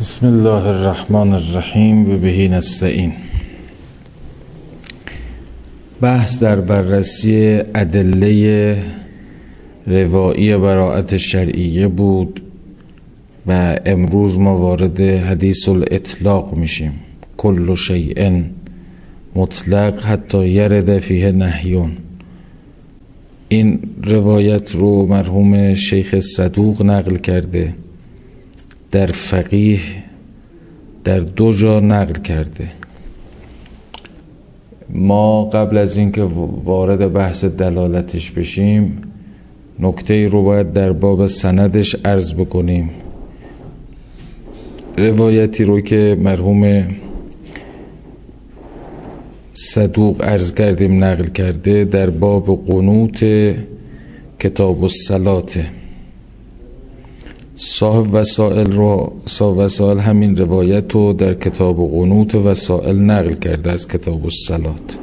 بسم الله الرحمن الرحیم و به نستعین. بحث در بررسی ادله روایی براءت شرعیه بود و امروز ما وارد حدیث الاطلاق میشیم. کل شیء مطلق حتی یرد فیه نهیون. این روایت رو مرحوم شیخ صدوق نقل کرده، در فقیه در 2 جا نقل کرده. ما قبل از اینکه وارد بحث دلالتش بشیم نکته رو باید در باب سندش عرض بکنیم. روایتی رو که مرحوم صدوق عرض کردیم نقل کرده در باب قنوت کتاب الصلات. صاحب وسائل همین روایت رو در کتاب قنوت وسائل نقل کرده از کتاب الصلات.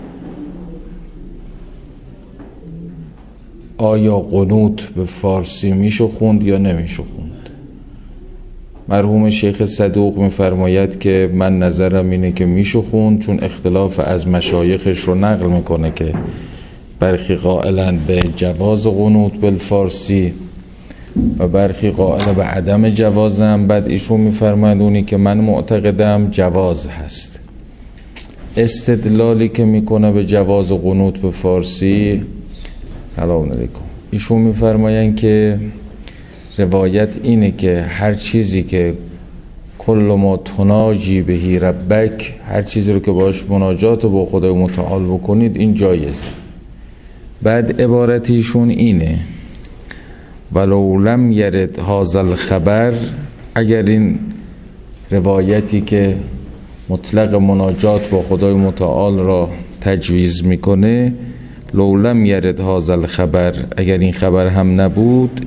آیا قنوت به فارسی میشه خوند یا نمیشه خوند؟ مرحوم شیخ صدوق میفرماید که من نظرم اینه که میشه خوند، چون اختلاف از مشایخش رو نقل میکنه که برخی قائلند به جواز قنوت بالفارسی و برخی قائل به عدم جوازم. بعد ایشون میفرماید اونی که من معتقدم جواز هست. استدلالی که میکنه به جواز قنوت به فارسی، سلام علیکم، ایشون میفرمایند که روایت اینه که هر چیزی که کل ما تناجی بهی ربک، هر چیزی رو که باش مناجات با خدای متعال بکنید این جایزه. بعد عبارت ایشون اینه ولو لم یرد هذا الخبر، اگر این روایتی که مطلق مناجات با خدای متعال را تجویز میکنه، لو لم یرد هذا الخبر، اگر این خبر هم نبود،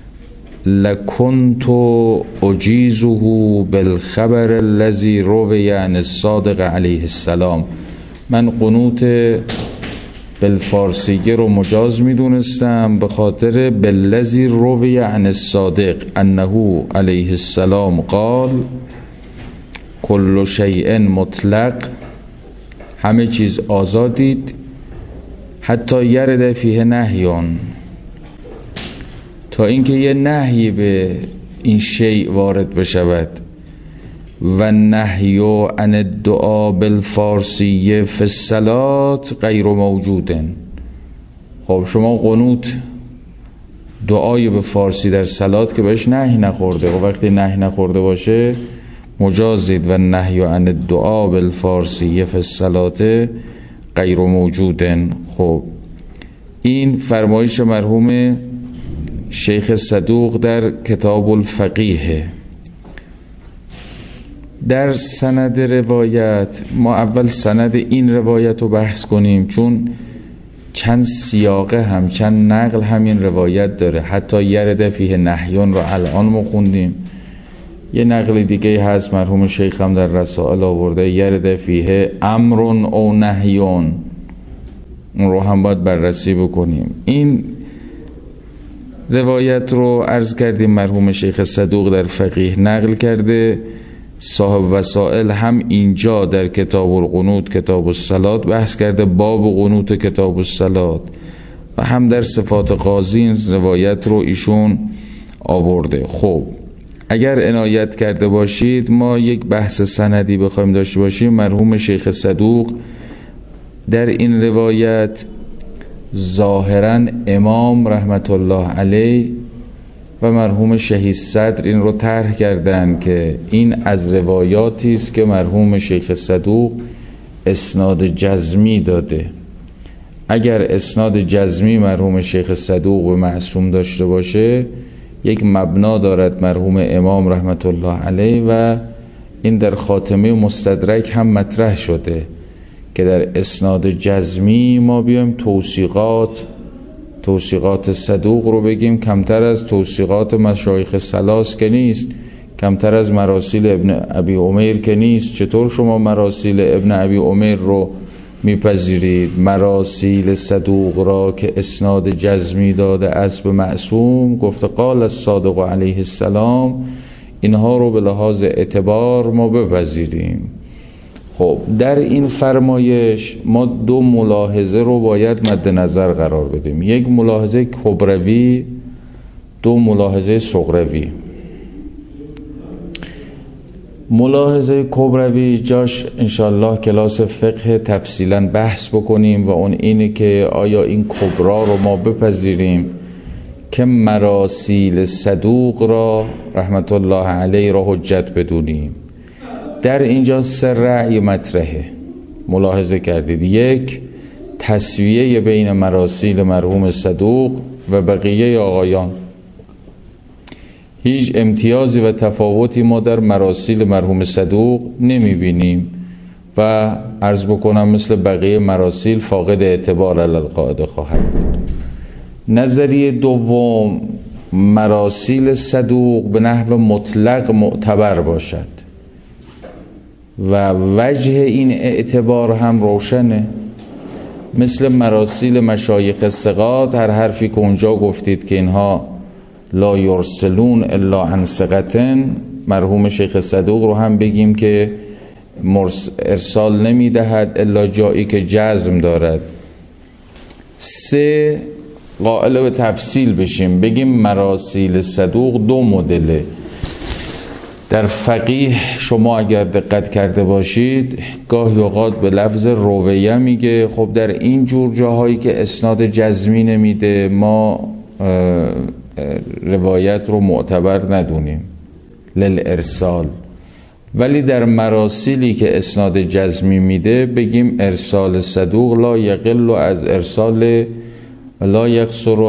لکنت اجیزه بالخبر الذي روی عن الصادق علیه السلام، من قنوت بالفارسیه رو مجاز میدونستم به خاطر بالذی روی عن الصادق انه علیه السلام قال کل شیء مطلق، همه چیز آزادید، حتی یرد فیه نهیان، تا اینکه یه نهی به این شیء وارد بشود. و نهی عن الدعاء بالفارسیه فی الصلات غیر موجودن. خب شما قنوت دعای به فارسی در صلات که بهش نهی نخورده، و وقتی نهی نخورده باشه مجازید. و نهی عن الدعاء بالفارسیه فی الصلات غیر موجودن. خب این فرمایش مرحوم شیخ صدوق در کتاب الفقیه. در سند روایت ما اول سند این روایت رو بحث کنیم، چون چند سیاقه هم چند نقل همین روایت داره. حتی یرد فیه نهیان رو الان ما خوندیم، یه نقل دیگه هست مرحوم شیخ هم در رسائل آورده یرد فیه امر او نهیان، اون رو هم باید بررسی بکنیم. این روایت رو عرض کردیم مرحوم شیخ صدوق در فقیه نقل کرده. صاحب وسائل هم اینجا در کتاب القنوت کتاب الصلات بحث کرده، باب قنوت کتاب الصلات، و هم در صفات قاضی این روایت رو ایشون آورده. خب اگر عنایت کرده باشید ما یک بحث سندی بخوایم داشته باشیم، مرحوم شیخ صدوق در این روایت ظاهرا امام رحمت الله علیه و مرحوم شهید صدر این رو طرح کردن که این از روایاتی است که مرحوم شیخ صدوق اسناد جزمی داده. اگر اسناد جزمی مرحوم شیخ صدوق و معصوم داشته باشه، یک مبنا دارد مرحوم امام رحمت الله علیه، و این در خاتمه مستدرک هم مطرح شده که در اسناد جزمی ما بیایم توثیقات صدوق رو بگیم، کمتر از توثیقات مشایخ ثلاث که نیست، کمتر از مراسیل ابن ابی عمیر که نیست. چطور شما مراسیل ابن ابی عمیر رو میپذیرید؟ مراسیل صدوق را که اسناد جزمی داده است به معصوم، گفته قال الصادق علیه السلام، اینها رو به لحاظ اعتبار ما بپذیریم. خب در این فرمایش ما دو ملاحظه رو باید مد نظر قرار بدیم، یک ملاحظه کبروی، دو ملاحظه صغروی. ملاحظه کبروی جاش انشالله کلاس فقه تفصیلا بحث بکنیم و اون اینه که آیا این کبرا رو ما بپذیریم که مراسیل صدوق را رحمت الله علیه را حجت بدونیم. در اینجا سه رأی مطرحه، ملاحظه کردید. یک، تسویه بین مراسیل مرحوم صدوق و بقیه آقایان، هیچ امتیازی و تفاوتی ما در مراسیل مرحوم صدوق نمی بینیم و عرض بکنم مثل بقیه مراسیل فاقد اعتبار علی القاعده خواهد بود. نظریه دوم، مراسیل صدوق به نحو مطلق معتبر باشد و وجه این اعتبار هم روشنه، مثل مراسیل مشایخ ثقات، هر حرفی که اونجا گفتید که اینها لا یرسلون الا عن ثقتن، مرحوم شیخ صدوق رو هم بگیم که ارسال نمی دهد الا جایی که جزم دارد. سه، قائل به تفصیل بشیم، بگیم مراسیل صدوق دو مدله. در فقیه شما اگر دقت کرده باشید گاهی اوقات به لفظ رویه میگه. خب در این جور جاهایی که اسناد جزمی نمیده ما روایت رو معتبر ندونیم للارسال، ولی در مراسیلی که اسناد جزمی میده بگیم ارسال صدوق لا یقل از ارسال لا یقصر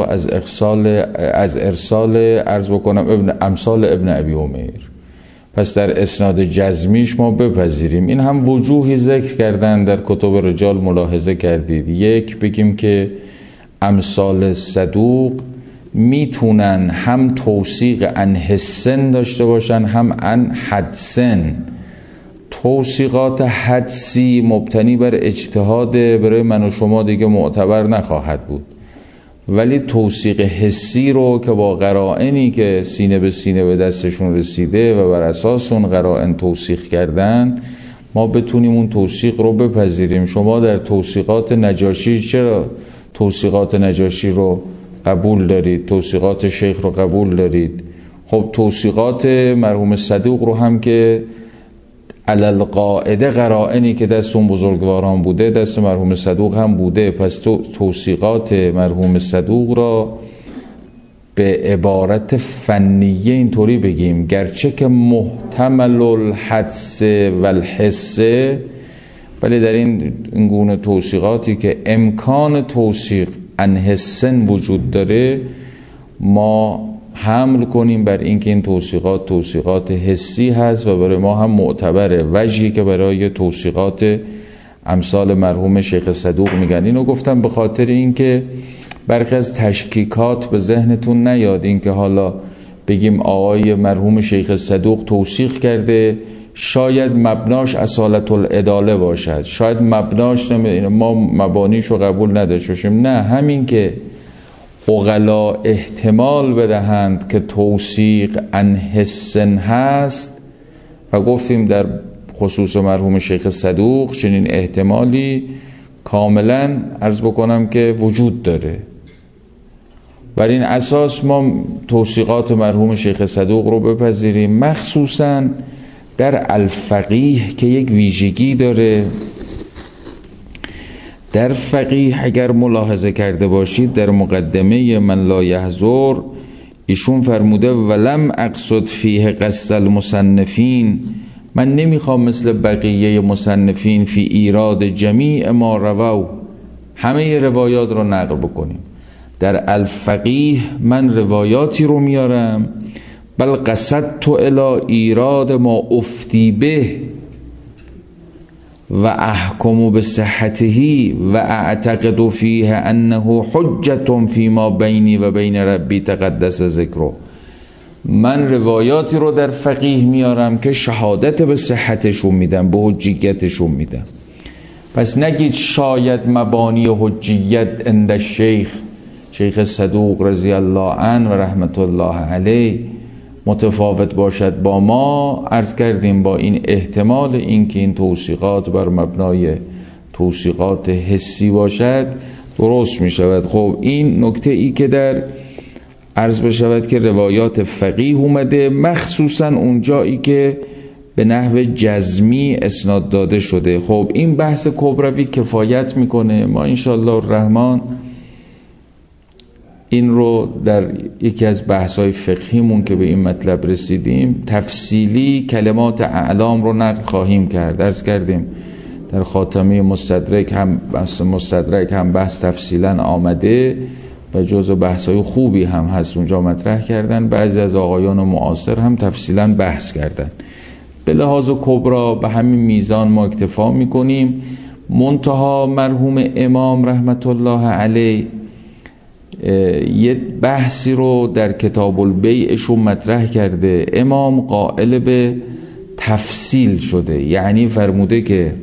از ارسال عرض بکنم امثال ابن ابی عمیر. پس در اسناد جزمیش ما بپذیریم. این هم وجوهی ذکر کردن در کتب رجال، ملاحظه کردید. یک، بگیم که امثال صدوق میتونن هم توثیق عن حسن داشته باشن هم عن حدسن. توثیقات حدسی مبتنی بر اجتهاد برای من و شما دیگه معتبر نخواهد بود، ولی توثیق حسی رو که با قرائنی که سینه به سینه به دستشون رسیده و بر اساس اون قرائن توثیق کردن ما بتونیم اون توثیق رو بپذیریم. شما در توثیقات نجاشی چرا توثیقات نجاشی رو قبول دارید، توثیقات شیخ رو قبول دارید؟ خب توثیقات مرحوم صدوق رو هم که علل قاعده قرائنی که دست اون بزرگواران بوده دست مرحوم صدوق هم بوده. پس توثیقات مرحوم صدوق را به عبارت فنیه اینطوری بگیم، گرچه که محتمل الحدس و الحس، ولی در این گونه توثیقاتی که امکان توثیق عن حسن وجود داره ما حمل کنیم بر اینکه این توثیقات حسی هست و برای ما هم معتبره. وجهی که برای توثیقات امثال مرحوم شیخ صدوق میگن، اینو گفتم به خاطر اینکه برخی از تشکیکات به ذهنتون نیاد، اینکه حالا بگیم آقای مرحوم شیخ صدوق توثیق کرده شاید مبناش اصالت العداله باشد، شاید مبناش ما مبانیشو قبول نداشته باشیم. نه، همین که عقلا احتمال بدهند که توثیق عن حسن هست و گفتیم در خصوص مرحوم شیخ صدوق چنین احتمالی کاملا عرض بکنم که وجود داره. بر این اساس ما توثیقات مرحوم شیخ صدوق رو بپذیریم، مخصوصا در الفقیه که یک ویژگی داره. در فقیه اگر ملاحظه کرده باشید در مقدمه من لا یحضر ایشون فرموده ولم اقصد فیه قصد المصنفین، من نمیخوام مثل بقیه مصنفین فی ایراد جمیع ما رووا همه روایات رو نقل بکنیم. در الفقیه من روایاتی رو میارم بل قصدت الی ایراد ما افتی به و احکم بصحته و اعتقد فیه انه حجة فیما بینی و بین ربی تقدس ذکره. من روایاتی رو در فقیه میارم که شهادت به صحتشون میدم، به حجیتشون میدم. پس نگید شاید مبانی حجیت عند شیخ صدوق رضی الله عنه و رحمت الله علیه متفاوت باشد با ما، عرض کردیم با این احتمال اینکه این توثیقات بر مبنای توثیقات حسی باشد درست می شود. خب این نکته ای که در عرض بشود که روایات فقیه اومده، مخصوصا اون جایی که به نحو جزمی اسناد داده شده. خب این بحث کبروی کفایت میکنه. ما انشاءالله الرحمن این رو در یکی از بحث‌های فقهیمون که به این مطلب رسیدیم تفصیلی کلمات اعلام رو نقل خواهیم کرد. درس کردیم در خاتمه مستدرک هم بحث تفصیلا آمده و جزو بحث‌های خوبی هم هست اونجا مطرح کردن. بعضی از آقایان معاصر هم تفصیلا بحث کردن. به لحاظ کبرا به همین میزان ما اکتفا میکنیم. منتها مرحوم امام رحمت الله علیه یه بحثی رو در کتاب البیعشون مطرح کرده. امام قائل به تفصیل شده، یعنی فرموده که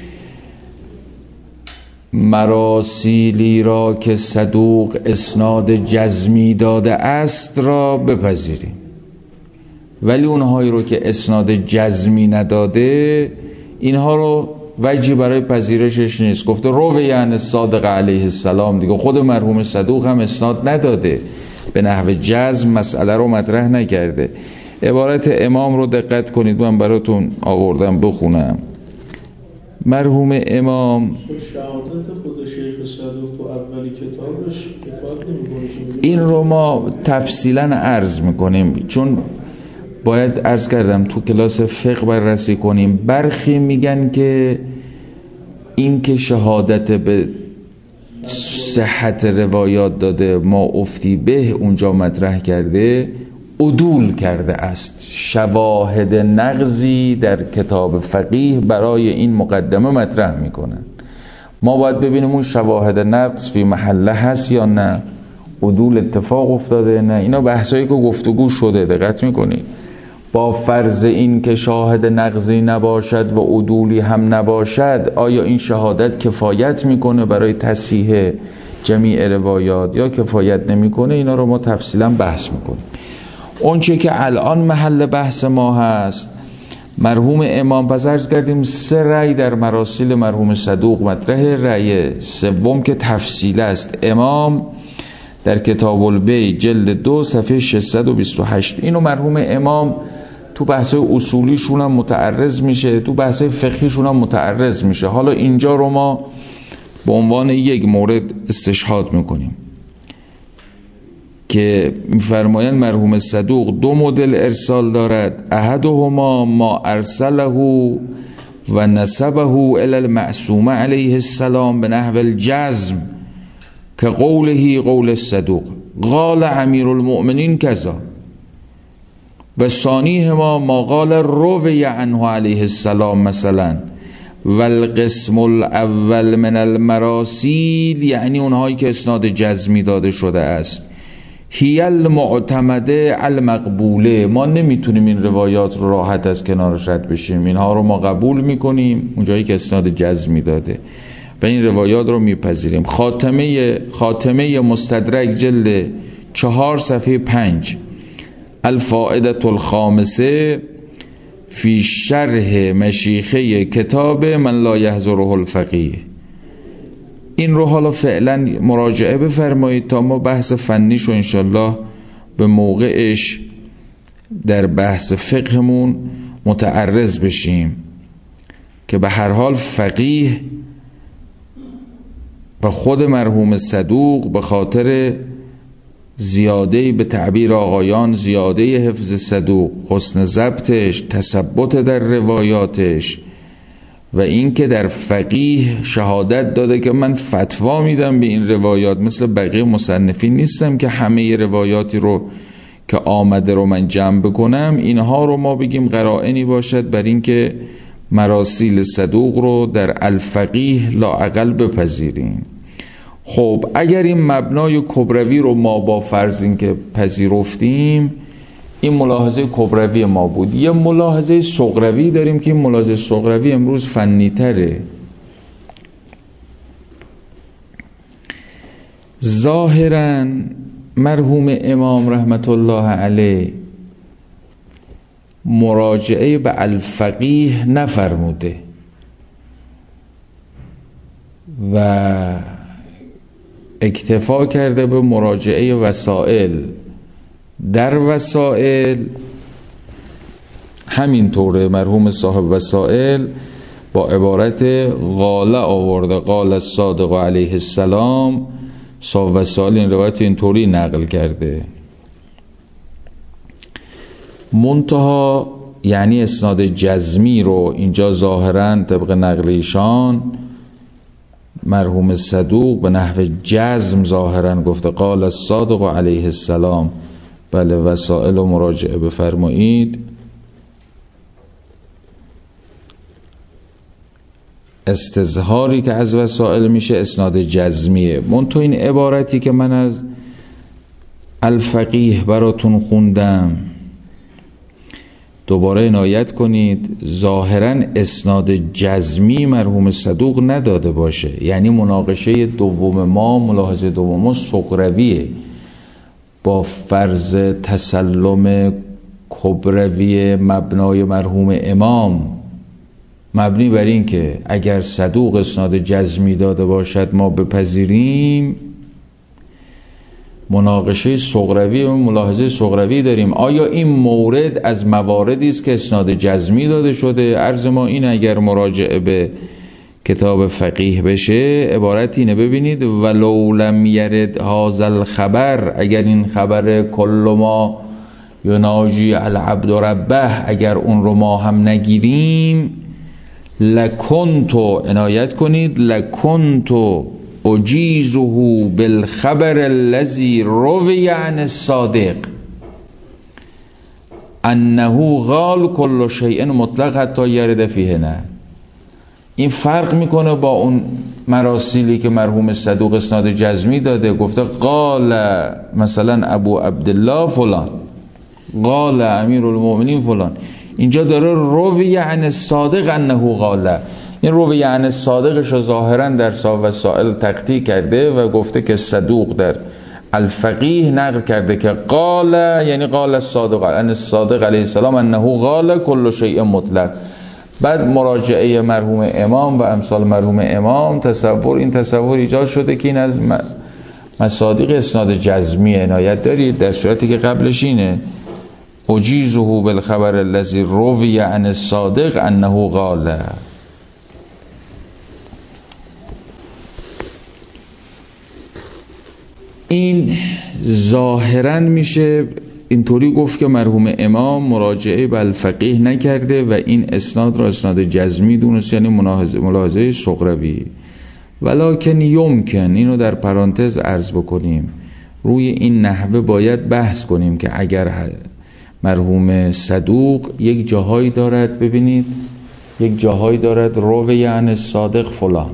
مراسیلی را که صدوق اسناد جزمی داده است را بپذیریم، ولی اونهایی رو که اسناد جزمی نداده اینها رو وجهی برای پذیرشش نیست. گفته روی یعنی صادق علیه السلام دیگه، خود مرحوم صدوق هم اسناد نداده، به نحو جزم مسئله رو مطرح نکرده. عبارت امام رو دقت کنید، من براتون آوردم بخونم. مرحوم امام شهادت خود شیخ صدوق تو اولی کتابش این رو ما تفصیلا عرض میکنیم، چون باید عرض کردم تو کلاس فقه بررسی کنیم. برخی میگن که این که شهادت به صحت روایات داده ما افتی به اونجا مطرح کرده، عدول کرده است. شواهد نقضی در کتاب فقیه برای این مقدمه مطرح میکنن. ما باید ببینیم اون شواهد نقض فی محله هست یا نه، عدول اتفاق افتاده نه. اینا بحثایی که گفتگو شده، دقت میکنی. با فرض این که شاهد نقضی نباشد و عدولی هم نباشد، آیا این شهادت کفایت میکنه برای تصحیح جمیع روایات یا کفایت نمیکنه؟ اینا رو ما تفصیلا بحث میکنیم. اون چه که الان محل بحث ما هست مرحوم امام. پس عرض کردیم 3 رأی در مراسیل مرحوم صدوق مطرحه. رأی سوم که تفصیل است، امام در کتاب البیع جلد 2 صفحه 628. اینو مرحوم امام تو بحث‌های اصولیشون هم متعرض میشه، تو بحث‌های فقهیشون هم متعرض میشه. حالا اینجا رو ما به عنوان یک مورد استشهاد میکنیم که میفرمایند مرحوم صدوق 2 مدل ارسال دارد. احدهما ما ارسله و نسبه الی المعصوم علیه السلام به نحو الجزم که قوله قول الصدوق قال امیر المؤمنین کذا، و ثانیهما ما قال روی عنه علیه السلام مثلا. والقسم الاول من المراسیل، یعنی اونهایی که اسناد جزمی داده شده است، هی المعتمده المقبوله. ما نمیتونیم این روایات رو راحت از کنارش رد بشیم، اینها رو ما قبول میکنیم اونجایی که اسناد جزمی داده و این روایات رو میپذیریم. خاتمه مستدرک جلد 4 صفحه 5 الفائده الخامسه فی شرح مشیخه کتاب من لا یحضره الفقیه. این رو حالا فعلا مراجعه بفرمایید تا ما بحث فنیش رو انشالله به موقعش در بحث فقهمون متعرض بشیم، که به هر حال فقیه و خود مرحوم صدوق به خاطر زیاده به تعبیر آقایان زیاده حفظ صدوق، حسن ضبطش، تثبت در روایاتش و این که در فقیه شهادت داده که من فتوا میدم به این روایات، مثل بقیه مصنفین نیستم که همه روایاتی رو که آمده رو من جمع بکنم. اینها رو ما بگیم قرائنی باشد بر این که مراسیل صدوق رو در الفقیه لااقل بپذیریم. خب اگر این مبنای کبروی رو ما با فرض این که پذیرفتیم، این ملاحظه کبروی ما بود. یه ملاحظه صغروی داریم که این ملاحظه صغروی امروز فنی تره. ظاهراً مرحوم امام رحمت الله علیه مراجعه به الفقیه نفرموده و اکتفا کرده به مراجعه وسائل. در وسائل همینطوره، مرحوم صاحب وسائل با عبارت قال آورده، قال الصادق علیه السلام. صاحب وسائل این روایت اینطوری نقل کرده. منتها یعنی اسناد جزمی رو اینجا ظاهراً طبق نقل ایشان مرحوم صدوق به نحو جزم ظاهراً گفته قال الصادق علیه السلام. بله، وسائل و مراجعه بفرمایید. استظهاری که از وسائل میشه اسناد جزمیه. منتها این عبارتی که من از الفقیه براتون خوندم دوباره عنایت کنید، ظاهراً اسناد جزمی مرحوم صدوق نداده باشه. یعنی مناقشه دوم ما، ملاحظه دوم ما سغرویه با فرض تسلم کبروی مبنای مرحوم امام، مبنی بر این که اگر صدوق اسناد جزمی داده باشد ما بپذیریم. مناقشه سغروی و ملاحظه سغروی داریم. آیا این مورد از مواردی است که اسناد جزمی داده شده؟ عرض ما این اگر مراجعه به کتاب فقیه بشه عبارت اینه، ببینید ولو لم یرد هذا الخبر، اگر این خبر کل ما یناجی العبد ربه اگر اون رو ما هم نگیریم، لکنتو، عنایت کنید، لکنتو اجیزه بالخبر الذی روی عن الصادق انه قال کل شیء مطلق حتی یرد فیه. نه، این فرق میکنه با اون مراسیلی که مرحوم صدوق اسناد جزمی داده، گفته قال مثلا ابو عبدالله فلان، قال امیر المؤمنین فلان. اینجا داره روی عن الصادق انه قال. این روی عن الصادقش ظاهرا در صاحب وسائل تقطیع کرده و گفته که صدوق در الفقیه نقل کرده که قال، یعنی قال الصادق عن الصادق علیه السلام انه قال کل شیء مطلق. بعد مراجعه مرحوم امام و امثال مرحوم امام این تصور ایجاد شده که این از مصادیق اسناد جزمی عنایت دارید، در صورتی که قبلش اینه اجیزه بالخبر الذی روی عن الصادق انه قال. این ظاهرا میشه اینطوری گفت که مرحوم امام مراجعه به الفقیه نکرده و این اسناد را اسناد جزمی دونست، یعنی ملاحظه سغروی. ولکن یمکن، اینو در پرانتز عرض بکنیم، روی این نحوه باید بحث کنیم که اگر مرحوم صدوق یک جاهایی دارد، ببینید یک جاهایی دارد روی عن الصادق فلان،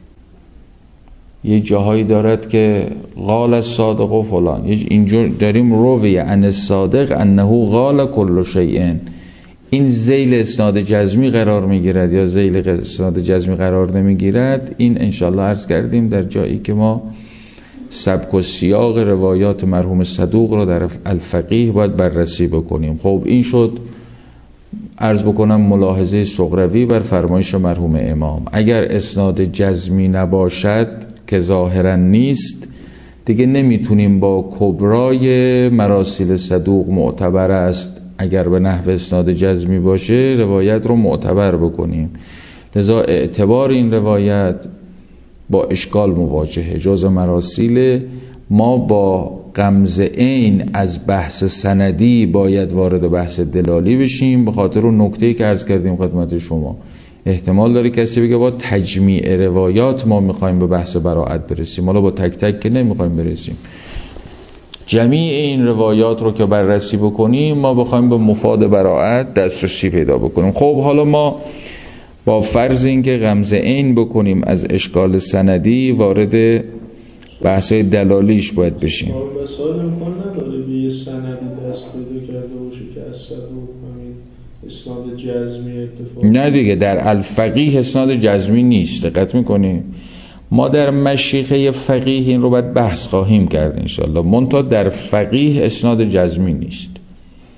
یک جاهایی دارد که قال الصادق و فلان، اینجا داریم روی عن الصادق انه قال کل شیء. این ذیل اسناد جزمی قرار میگیرد یا ذیل اسناد جزمی قرار نمیگیرد؟ این انشالله عرض کردیم در جایی که ما سبک و سیاق روایات مرحوم صدوق رو در الفقیه باید بررسی بکنیم. خب این شد عرض بکنم ملاحظه سغروی بر فرمایش مرحوم امام. اگر اسناد جزمی نباشد که ظاهرا نیست، دیگه نمیتونیم با کبرای مراسیل صدوق معتبر است اگر به نحو اسناد جزمی باشه روایت رو معتبر بکنیم. لذا اعتبار این روایت با اشکال مواجهه. جز مراسیل ما با غمز عین از بحث سندی باید وارد بحث دلالی بشیم، به خاطر اون نکته‌ای که عرض کردیم خدمت شما. احتمال داره کسی بگه با تجمیع روایات ما میخوایم به بحث براءت برسیم. حالا با تک تک که نمیخوایم برسیم، جمیع این روایات رو که بررسی بکنیم ما بخوایم به مفاد براءت دسترسی پیدا بکنیم. خب حالا ما با فرض اینکه غمز عین بکنیم از اشکال سندی، وارد بحث‌های دلالیش باید بشیم. مثال امکان نداره به یه سندی دست پیدا کرده باشه که از صدوق همین اسناد جزمی اتفاق؟ نه دیگه، در الفقیه اسناد جزمی نیست. دقت میکنیم ما در مشیخه فقیه این رو باید بحث خواهیم کرد انشالله. منتها در فقیه اسناد جزمی نیست.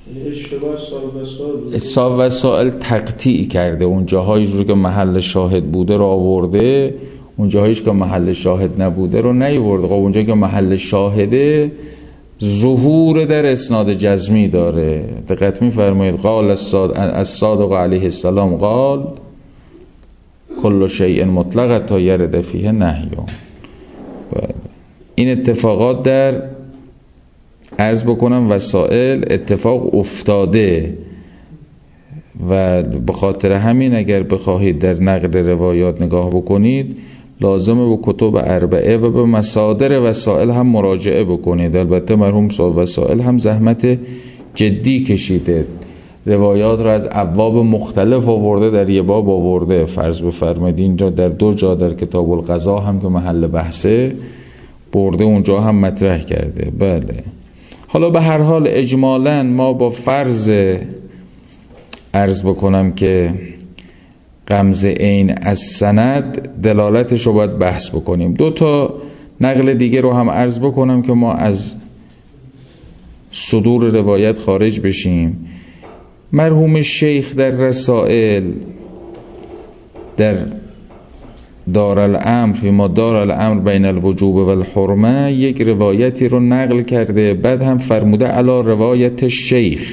اشتباه وسائل تقطیع کرده. اون جاهایی رو که محل شاهد بوده رو آورده، اون جاهایش که محل شاهد نبوده رو نیورده. خب اونجایی که محل شاهده ظهور در اسناد جزمی داره. دقت می‌فرمایید. قال الصادق علیه السلام قال کل شیء مطلق تا یرد فیه نهی. این اتفاقات در عرض بکنم وسائل اتفاق افتاده و به خاطر همین اگر بخواهید در نقل روایات نگاه بکنید لازمه به کتب اربعه و به مصادر وسائل هم مراجعه بکنید. البته مرحوم صاحب وسائل هم زحمت جدی کشیده، روایات را از ابواب مختلف آورده، در یه باب آورده. فرض بفرمایید اینجا در 2 جا در کتاب القضا هم که محل بحثه برده، اونجا هم مطرح کرده. بله. حالا به هر حال اجمالاً ما با فرض عرض بکنم که غمز عین از سند دلالتش رو باید بحث بکنیم. 2 تا نقل دیگه رو هم عرض بکنم که ما از صدور روایت خارج بشیم. مرحوم شیخ در رسائل در دارالامر فیما دارالامر بین الوجوب و الحرمه یک روایتی رو نقل کرده، بعد هم فرموده علی روایت شیخ،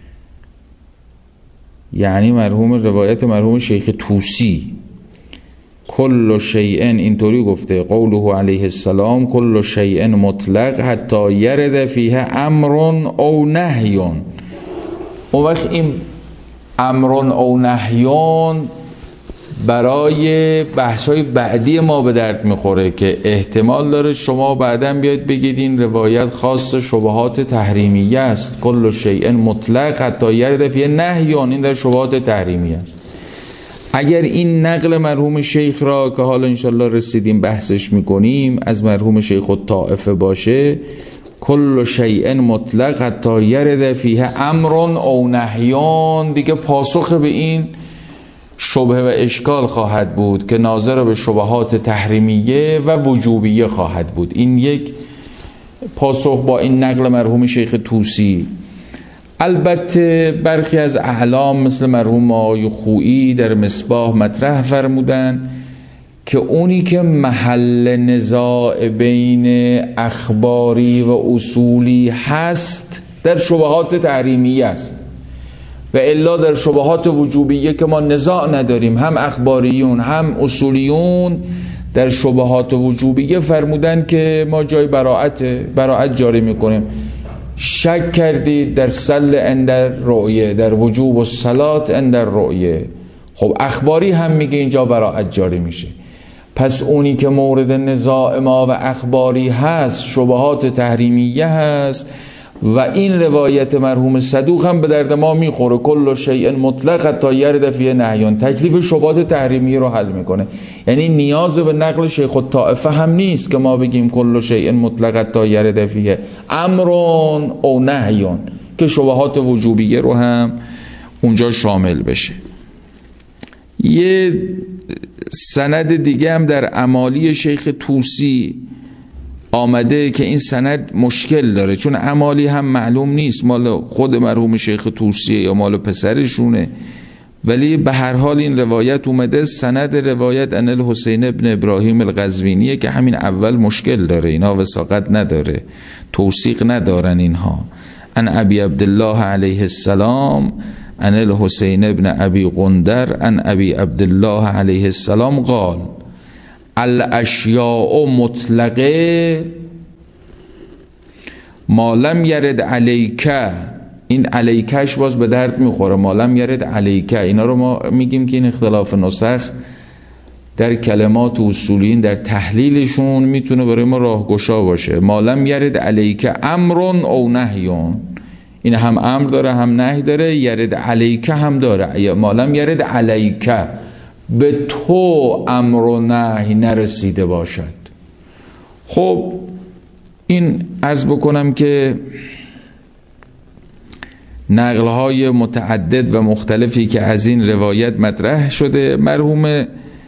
یعنی روایت مرحوم شیخ طوسی. کل شیء اینطوری گفته، قوله علیه السلام کل شیء مطلق حتی یرد فیه امر او نهی. اون وقت این امر او نهی برای بحث‌های بعدی ما به درد میخوره که احتمال داره شما بعداً بیاید بگید این روایت خاص شبهات تحریمیه است. کل شیء مطلق حتی یرد فیه نهی، این در شبهات تحریمیه است. اگر این نقل مرحوم شیخ را که حالا انشالله رسیدیم بحثش میکنیم از مرحوم شیخ الطائفه باشه، کل شیء مطلق حتی یرد فیه امر او نهی، دیگه پاسخ به این شبهه و اشکال خواهد بود که ناظر به شبهات تحریمیه و وجوبیه خواهد بود. این یک پاسخ با این نقل مرحوم شیخ طوسی. البته برخی از اعلام مثل مرحوم آقای خویی در مصباح مطرح فرمودن که اونی که محل نزاع بین اخباری و اصولی هست در شبهات تحریمیه است و الا در شبهات وجوبیه که ما نزاع نداریم، هم اخباریون هم اصولیون در شبهات وجوبیه فرمودن که ما جای براعت جاری میکنیم. شک کردید در سل اندر رؤیه، در وجوب الصلات اندر رؤیه. خب اخباری هم میگه اینجا براعت جاری میشه. پس اونی که مورد نزاع ما و اخباری هست شبهات تحریمیه هست و این روایت مرحوم صدوق هم به درد ما میخوره. کل شیء مطلق حتی یرد فیه نهی، تکلیف شبهات تحریمیه رو حل میکنه. یعنی نیاز به نقل شیخ الطائفه هم نیست که ما بگیم کل شیء مطلق حتی یرد فیه امر او نهی که شبهات وجوبیه رو هم اونجا شامل بشه. یه سند دیگه هم در اعمالی شیخ طوسی آمده که این سند مشکل داره، چون اعمالی هم معلوم نیست مال خود مرحوم شیخ طوسیه یا مال پسرشونه، ولی به هر حال این روایت اومده. سند روایت ان الحسین ابن ابراهیم القزوینیه که همین اول مشکل داره، اینا وثاقت نداره، توثیق ندارن اینها. ان ابی عبدالله علیه السلام ان الحسین ابن ابی قندر ان ابی عبدالله علیه السلام قال الاشیاء مطلقه ما لم یرد علیکه. این علیکش باز به درد میخوره، ما لم یرد علیکه. اینا رو ما میگیم که این اختلاف نسخ در کلمات اصولین در تحلیلشون میتونه برای ما راهگشا باشه. ما لم یرد علیکه امر او نهی، این هم امر داره هم نهی داره، یرد علیکه هم داره. ما لم یرد علیکه، به تو امر و نهی نرسیده باشد. خب این عرض بکنم که نقل‌های متعدد و مختلفی که از این روایت مطرح شده. مرحوم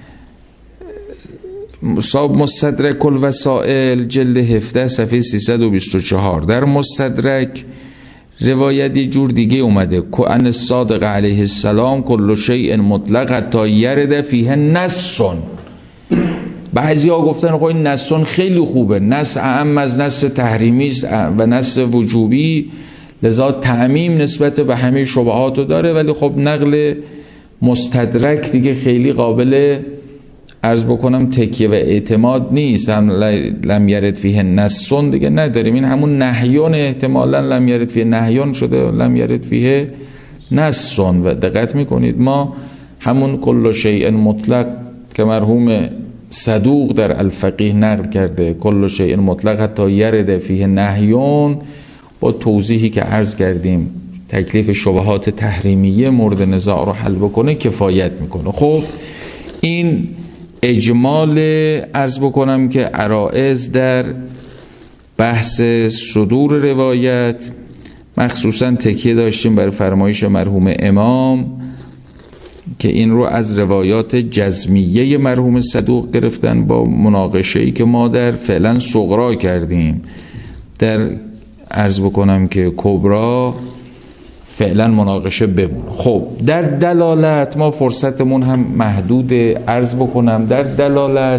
صاحب مستدرک الوسائل جلد 17 صفحه 324 در مستدرک روایت یه جور دیگه اومده که ان الصادق علیه السلام کل شیء مطلق حتی یرد فیه نص. بعضیا گفتن خب این نص خیلی خوبه، نص اعم از نص تحریمی و نص وجوبی، لذا تعمیم نسبت به همه شبهاتو داره، ولی خب نقل مستدرک دیگه خیلی قابل عرض بکنم تکیه و اعتماد نیست. هم لم یرد فیه نص دیگه نداریم، این همون نهیون احتمالا لم یرد فیه نهیون شده لم یرد فیه نص. و دقت میکنید ما همون کل شیء مطلق که مرحوم صدوق در الفقیه نقل کرده، کل شیء مطلق حتی یرد فیه نهیون، با توضیحی که عرض کردیم تکلیف شبهات تحریمیه مورد نزاع رو حل بکنه کفایت میکنه. خب این اجمال عرض بکنم که عرائض در بحث صدور روایت، مخصوصا تکیه داشتیم بر فرمایش مرحوم امام که این رو از روایات جزمیه مرحوم صدوق گرفتن با مناقشه‌ای که ما در فعلا صغرا کردیم، در عرض بکنم که کبرا فعلا مناقشه بمونه. خب در دلالت ما فرصتمون هم محدود، عرض بکنم در دلالت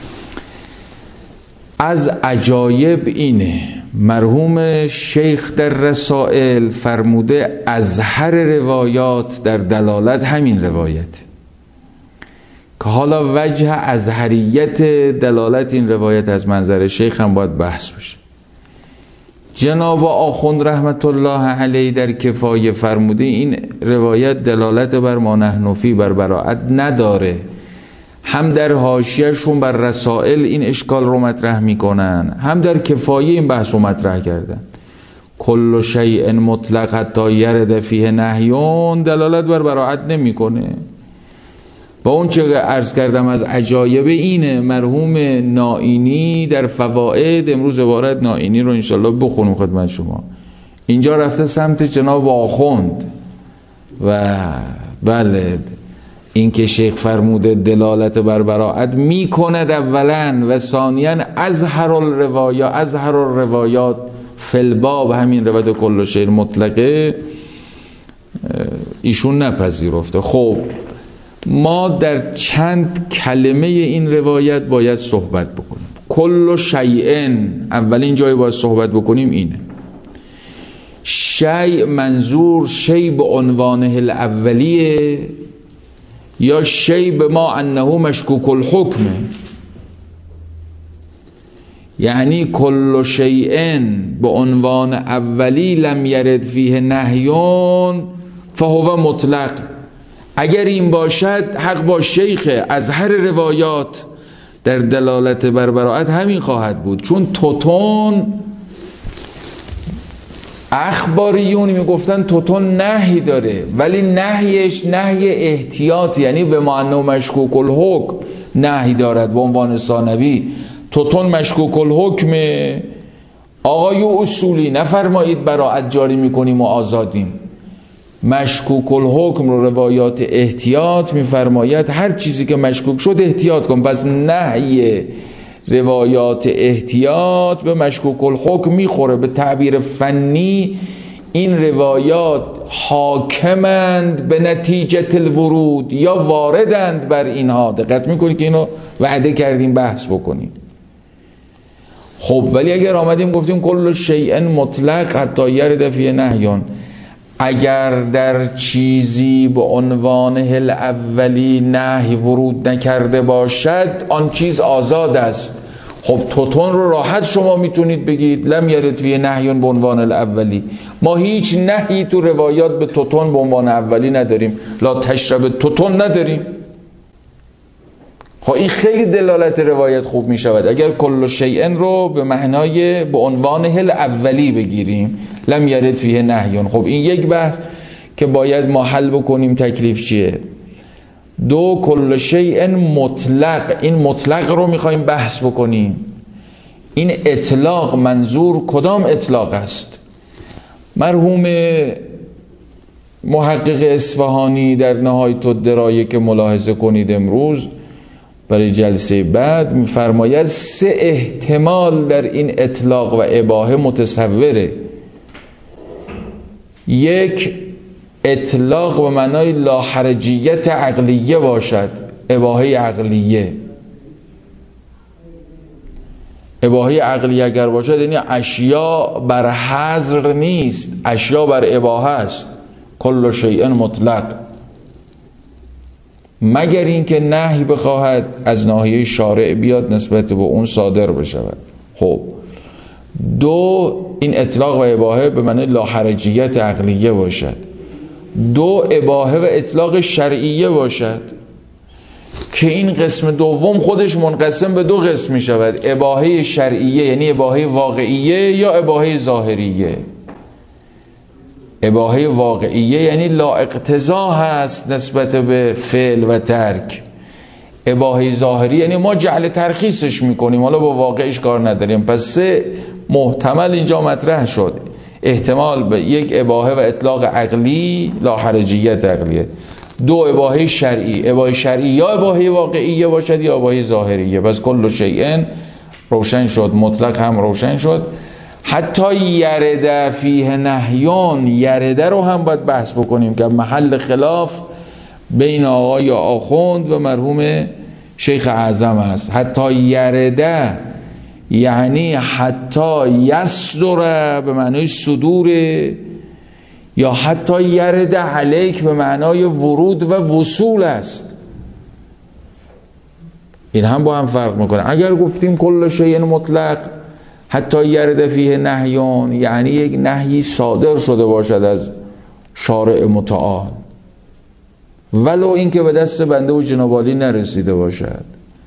از عجایب اینه مرحوم شیخ در رسائل فرموده ازهر روایات در دلالت همین روایت، که حالا وجه ازهریت دلالت این روایت از منظر شیخ هم باید بحث بشه. جناب آخوند رحمت الله علیه در کفایه فرموده این روایت دلالت بر ما نحن فیه بر براءت نداره، هم در حاشیه‌شون بر رسائل این اشکال رو مطرح میکنن، هم در کفایه این بحث رو مطرح کردن. کل شیء مطلق حتی یرد فیه نهیون دلالت بر براءت نمیکنه. با اون چه عرض کردم از عجایب اینه مرحوم نائینی در فوائد، امروز عبارت نائینی رو انشالله بخونم خدمت شما، اینجا رفته سمت جناب آخوند و بله این که شیخ فرموده دلالت بر براءت میکند اولا و ثانیا ازهر الروایات فی الباب، همین روایت کل شیء مطلقه ایشون نپذیرفته. خب ما در چند کلمه این روایت باید صحبت بکنیم. کل شیء اولین جای باید صحبت بکنیم اینه، شیء منظور شیء به عنوانه الاولیه یا شیء به ما انه مشکوک الحکمه، یعنی کل شیء به عنوان اولی لم یرد فیه نهیون فهو مطلق. اگر این باشد حق با شیخ ازهر روایات در دلالت بر براءت همین خواهد بود، چون توتون اخباریون میگفتن توتون نهی داره، ولی نهیش نهی احتیاط، یعنی به معنی مشکوک الحکم نهی دارد. به عنوان ثانوی توتون مشکوک الحکم، آقای اصولی نفرمایید براءت جاری میکنیم و آزادیم، مشکوک الحکم رو روایات احتیاط میفرماید، هر چیزی که مشکوک شد احتیاط کن. پس نهی روایات احتیاط به مشکوک الحکم میخوره. به تعبیر فنی این روایات حاکمند به نتیجه الورود یا واردند بر اینها. دقت میکنید که اینو وعده کردیم بحث بکنیم. خب ولی اگر آمدیم گفتیم کل شیء مطلق حتی یرد فیه نهیون، اگر در چیزی به عنوان الاولی نهی ورود نکرده باشد آن چیز آزاد است. خب توتون رو راحت شما میتونید بگید لم یرد فیه نهیون به عنوان الاولی. ما هیچ نهی تو روایات به توتون به عنوان اولی نداریم، لا تشرب توتون نداریم. خب این خیلی دلالت روایت خوب می شود اگر کل شیء رو به معنای به عنوان الاولی بگیریم لم یرد فیه نهیون. خب این یک بحث که باید ما حل بکنیم تکلیف چیه. دو، کل شیء مطلق، این مطلق رو میخوایم بحث بکنیم. این اطلاق منظور کدام اطلاق است؟ مرحوم محقق اصفهانی در نهایت الدرایه که ملاحظه کنید امروز برای جلسه بعد میفرماید 3 احتمال در این اطلاق و اباحه متصوره. یک اطلاق به معنای لاحرجیت عقلیه باشد، اباحه عقلیه. اباحه عقلیه اگر باشد یعنی اشیا بر حظر نیست، اشیا بر اباحه است. کل شیء مطلق، مگر اینکه نهی بخواهد از ناحیه شارع بیاد نسبت به اون صادر بشود. خب دو، این اطلاق و اباحه به معنی لاحرجیت عقلیه باشد. دو، اباحه و اطلاق شرعیه باشد که این قسم دوم خودش منقسم به دو قسم می شود: اباحه شرعیه یعنی اباحه واقعیه یا اباحه ظاهریه. اباحه واقعیه یعنی لا اقتضا هست نسبت به فعل و ترک. اباحه ظاهری یعنی ما جعل ترخیصش میکنیم، حالا با واقعش کار نداریم. پس سه محتمل اینجا مطرح شد: احتمال به یک اباحه و اطلاق عقلی، لا حرجیت عقلیه. دو، اباحه شرعی. اباحه شرعی یا اباحه واقعیه باشد یا اباحه ظاهریه. پس کل شیء روشن شد، مطلق هم روشن شد. حتی یرد فیه نهیان، یرده رو هم باید بحث بکنیم که محل خلاف بین آقای آخوند و مرحوم شیخ اعظم است. حتی یرده یعنی حتی یصدر به معنای صدوره، یا حتی یرد علیک به معنای ورود و وصول است. این هم با هم فرق میکنه. اگر گفتیم کل شیء مطلق حتی یرد فیه نهیان یعنی یک نهی صادر شده باشد از شارع متعال، ولو اینکه به دست بنده و جناب عالی نرسیده باشد.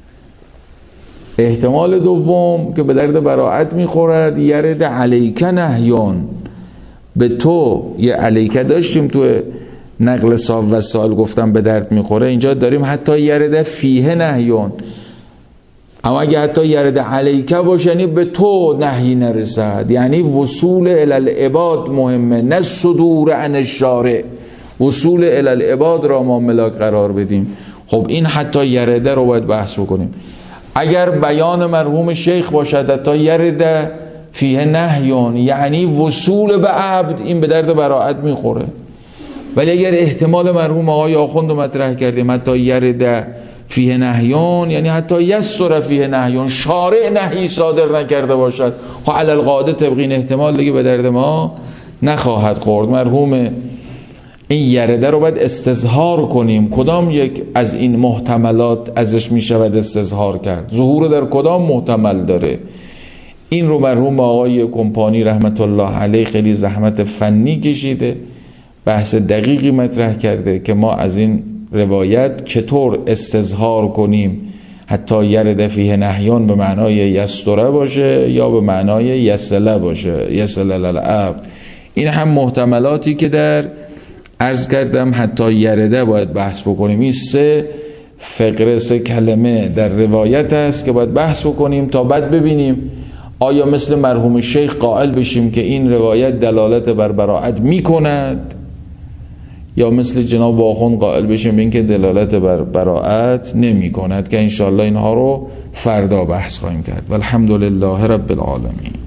احتمال دوم که به درد براعت میخورد: یرد علیک نهیان، به تو یه علیکه داشتیم تو نقل صاحب و سال گفتم به درد میخوره، اینجا داریم حتی یرد فیه نهیان. اما اگه حتی یرد علیکه باشه یعنی به تو نهی نرسد، یعنی وصول الالعباد مهمه، نه صدور عن الشارع. وصول الالعباد را ما ملاک قرار بدیم. خب این حتی یرده رو باید بحث بکنیم. اگر بیان مرحوم شیخ باشد حتی یرد فیه نهیان یعنی وصول به عبد، این به درد براعت میخوره. ولی اگر احتمال مرحوم آقای آخوند رو مطرح کردیم حتی یرد فیه نهیان یعنی حتی یسر فیه نهیان، شارع نهی صادر نکرده باشد، خب علی القاعده طبق این احتمال دیگه به درد ما نخواهد خورد. مرحوم این یرده رو باید استظهار کنیم. کدام یک از این محتملات ازش می شود استظهار کرد؟ ظهور در کدام محتمل داره؟ این رو مرحوم آقای کمپانی رحمت الله علیه خیلی زحمت فنی کشیده، بحث دقیقی مطرح کرده که ما از این روایت چطور استظهار کنیم حتی یرد فیه نهیان به معنای یستره باشه یا به معنای یسله باشه، یسله للعبد. این هم محتملاتی که در عرض کردم حتی یرده باید بحث بکنیم. این سه فقره، سه کلمه در روایت است که باید بحث بکنیم تا بعد ببینیم آیا مثل مرحوم شیخ قائل بشیم که این روایت دلالت بر براعت می کند، یا مثل جناب آخوند قائل بشیم این که دلالت بر براعت نمی کند، که انشاءالله اینها رو فردا بحث خواهیم کرد. والحمدلله رب العالمین.